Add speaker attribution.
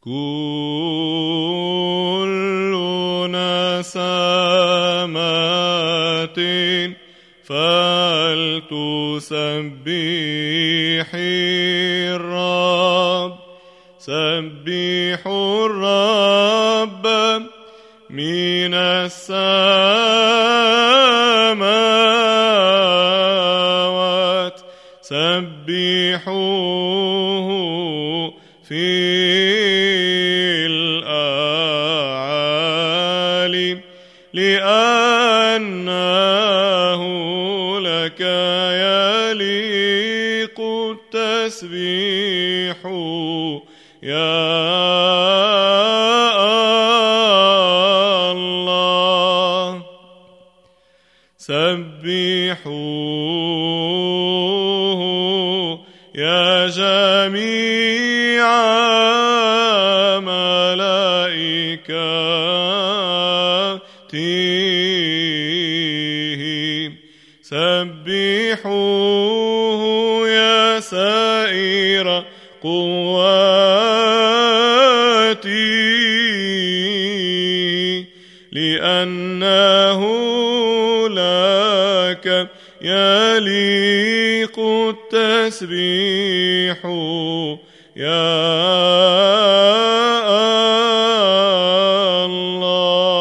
Speaker 1: كل نسمات فلتسبحي الرب. سبحوا الرب من السماوات، سبحوه في الأعالي، لأنه لك يليق التسبيح يا الله. سبحوه يا جميع ملائكته، سبحوه يا سائر قواتي، لأنه لك يليق التسبيح يا